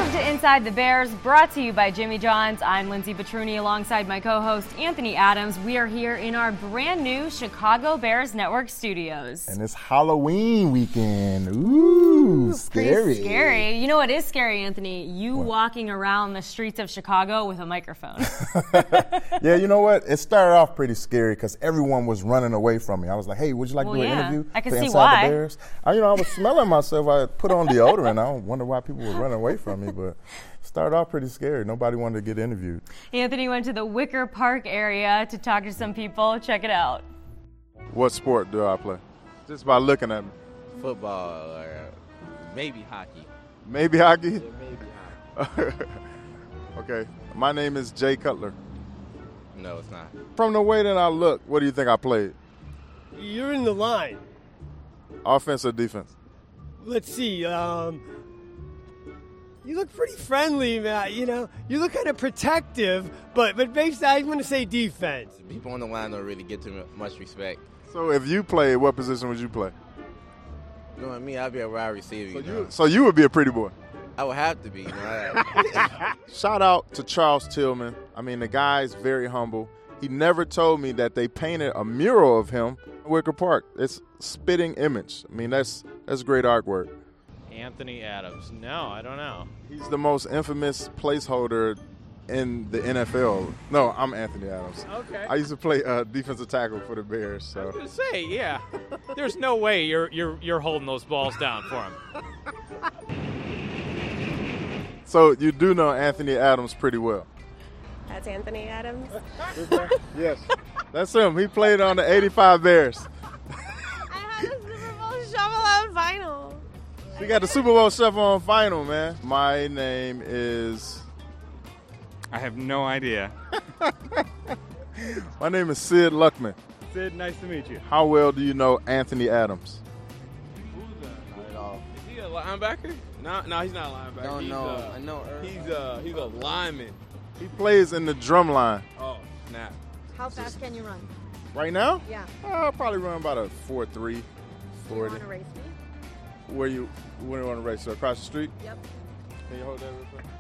Welcome to Inside the Bears, brought to you by Jimmy John's. I'm Lindsay Petruni alongside my co-host Anthony Adams. We are here in our brand new Chicago Bears Network studios. And it's Halloween weekend. Ooh, scary. Pretty scary. You know what is scary, Anthony? You walking around the streets of Chicago with a microphone. Yeah, you know what? It started off pretty scary because everyone was running away from me. I was like, hey, would you like to do an interview I can for see Inside why. the Bears? I was smelling myself. I put on deodorant. I don't wonder why people were running away from me, but it started off pretty scary. Nobody wanted to get interviewed. Anthony went to the Wicker Park area to talk to some people. Check it out. What sport do I play? Just by looking at me. Football or maybe hockey. Maybe hockey? Yeah, maybe hockey. Okay. My name is Jay Cutler. No, it's not. From the way that I look, what do you think I played? You're in the line. Offense or defense? Let's see. You look pretty friendly, Matt. You know, you look kind of protective, but basically, I'm going to say defense. People on the line don't really get too much respect. So if you played, what position would you play? You know what I mean? I'd be a wide receiver. So you would be a pretty boy. I would have to be. You know? Shout out to Charles Tillman. I mean, the guy's very humble. He never told me that they painted a mural of him in Wicker Park. It's spitting image. I mean, that's great artwork. Anthony Adams. No, I don't know. He's the most infamous placeholder in the NFL. No, I'm Anthony Adams. Okay. I used to play defensive tackle for the Bears. I So was gonna say, yeah. There's no way you're holding those balls down for him. So you do know Anthony Adams pretty well. That's Anthony Adams. Yes. That's him. He played on the 85 Bears. I had a Super Bowl shovel on vinyl. We got the Super Bowl shuffle on final, man. My name is... I have no idea. My name is Sid Luckman. Sid, nice to meet you. How well do you know Anthony Adams? Not at all. Is he a linebacker? No, he's not a linebacker. Don't know. I know Earl. He's a lineman. He plays in the drum line. Oh, snap. How fast can you run? Right now? Yeah. I'll probably run about a 4.3, Do you 40. want to race me? Where you want to race? So across the street? Yep. Can you hold that real quick?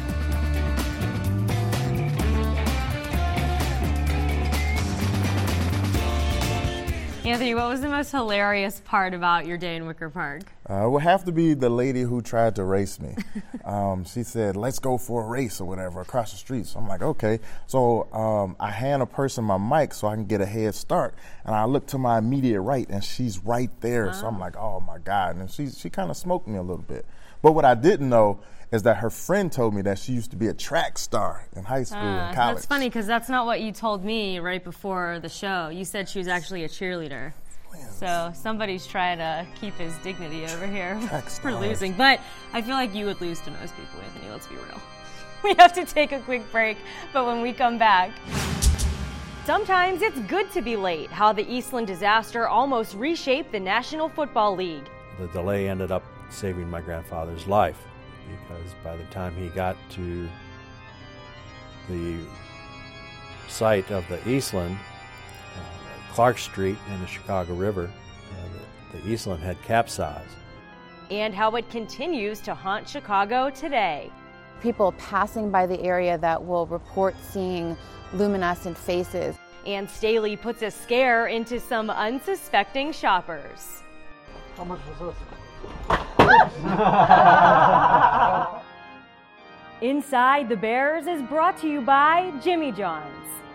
Anthony, what was the most hilarious part about your day in Wicker Park? It would have to be the lady who tried to race me. She said, let's go for a race or whatever across the street. So I'm like, okay. So I hand a person my mic so I can get a head start. And I look to my immediate right, and she's right there. So I'm like, oh, my God. And she kind of smoked me a little bit. But what I didn't know is that her friend told me that she used to be a track star in high school and college. That's funny because that's not what you told me right before the show. You said she was actually a cheerleader. So somebody's trying to keep his dignity over here for losing. But I feel like you would lose to most people, Anthony. Let's be real. We have to take a quick break, but when we come back... Sometimes it's good to be late. How the Eastland disaster almost reshaped the National Football League. The delay ended up saving my grandfather's life because by the time he got to the site of the Eastland, Clark Street and the Chicago River, the Eastland had capsized. And how it continues to haunt Chicago today. People passing by the area that will report seeing luminescent faces. And Staley puts a scare into some unsuspecting shoppers. How much was this? Inside the Bears is brought to you by Jimmy John's.